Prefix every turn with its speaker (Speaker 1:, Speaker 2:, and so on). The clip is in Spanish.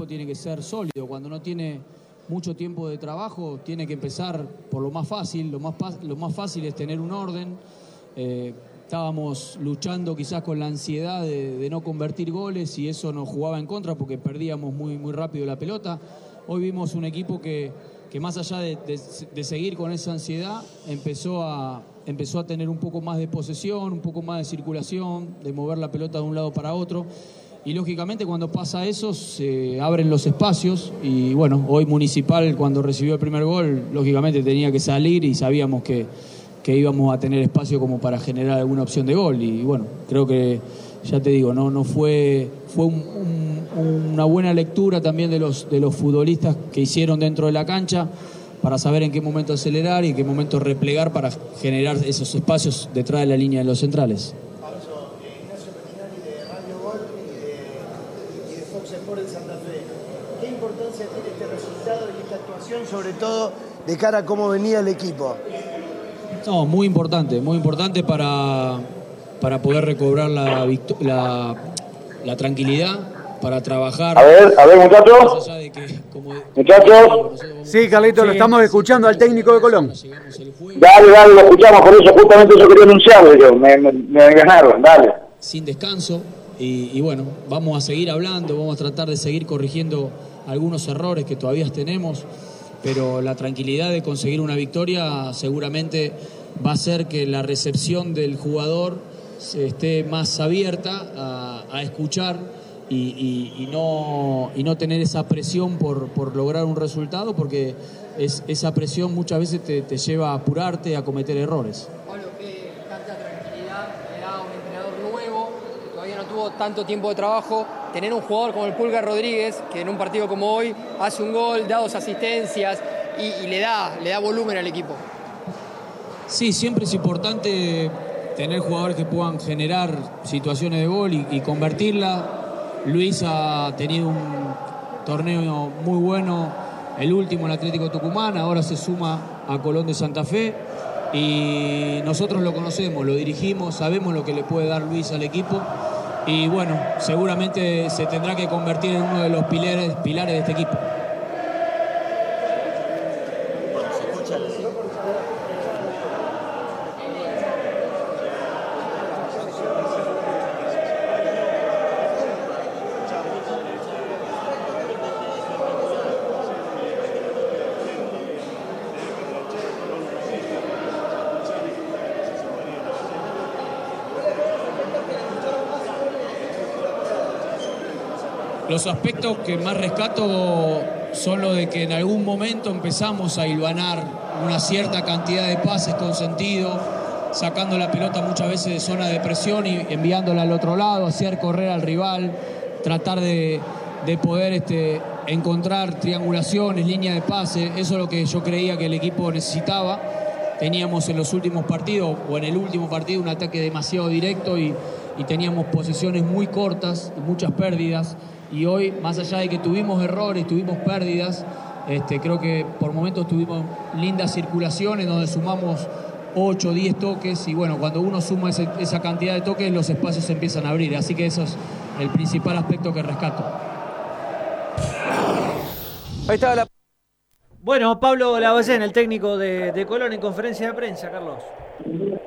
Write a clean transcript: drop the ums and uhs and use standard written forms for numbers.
Speaker 1: equipo tiene que ser sólido. Cuando no tiene mucho tiempo de trabajo, tiene que empezar por lo más fácil. Lo más fácil es tener un orden. Estábamos luchando quizás con la ansiedad de no convertir goles y eso nos jugaba en contra porque perdíamos muy rápido la pelota. Hoy vimos un equipo que más allá de seguir con esa ansiedad, empezó a tener un poco más de posesión, un poco más de circulación, de mover la pelota de un lado para otro. Y lógicamente cuando pasa eso se abren los espacios y bueno, hoy Municipal cuando recibió el primer gol, lógicamente tenía que salir y sabíamos que íbamos a tener espacio como para generar alguna opción de gol. Y bueno, creo que, ya te digo, no fue una buena lectura también de los futbolistas que hicieron dentro de la cancha para saber en qué momento acelerar y en qué momento replegar para generar esos espacios detrás de la línea de los centrales.
Speaker 2: Ignacio Pechinari de Radio Gol y de Fox Sports de Santa Fe. ¿Qué importancia tiene este resultado y esta actuación, sobre todo de cara a cómo venía el equipo?
Speaker 1: No, muy importante para poder recobrar la tranquilidad, para trabajar.
Speaker 3: A ver, muchachos. Muchachos.
Speaker 4: Sí, Carlito, sí. Lo estamos escuchando al técnico de Colón.
Speaker 3: Dale, lo escuchamos, por eso justamente yo quería anunciarlo yo, me ganaron, dale.
Speaker 1: Sin descanso y bueno, vamos a seguir hablando, vamos a tratar de seguir corrigiendo algunos errores que todavía tenemos, pero la tranquilidad de conseguir una victoria seguramente va a hacer que la recepción del jugador esté más abierta a escuchar y no tener esa presión por lograr un resultado, porque esa presión muchas veces te lleva a apurarte, a cometer errores.
Speaker 5: Pablo, ¿qué tanta tranquilidad le da a un entrenador nuevo que todavía no tuvo tanto tiempo de trabajo tener un jugador como el Pulga Rodríguez, que en un partido como hoy hace un gol, da 2 asistencias y le da volumen al equipo?
Speaker 1: Sí, siempre es importante tener jugadores que puedan generar situaciones de gol y convertirla. Luis ha tenido un torneo muy bueno, el último, el Atlético Tucumán, ahora se suma a Colón de Santa Fe y nosotros lo conocemos, lo dirigimos, sabemos lo que le puede dar Luis al equipo y bueno, seguramente se tendrá que convertir en uno de los pilares de este equipo. Los aspectos que más rescato son los de que en algún momento empezamos a hilvanar una cierta cantidad de pases con sentido, sacando la pelota muchas veces de zona de presión y enviándola al otro lado, hacer correr al rival, tratar de poder encontrar triangulaciones, línea de pase. Eso es lo que yo creía que el equipo necesitaba. Teníamos en los últimos partidos, o en el último partido, un ataque demasiado directo y teníamos posesiones muy cortas y muchas pérdidas. Y hoy, más allá de que tuvimos errores, tuvimos pérdidas, creo que por momentos tuvimos lindas circulaciones donde sumamos 8 o 10 toques y bueno, cuando uno suma esa cantidad de toques, los espacios se empiezan a abrir. Así que eso es el principal aspecto que rescato.
Speaker 4: Ahí estaba la... Bueno, Pablo Lavallén, el técnico de Colón, en conferencia de prensa, Carlos.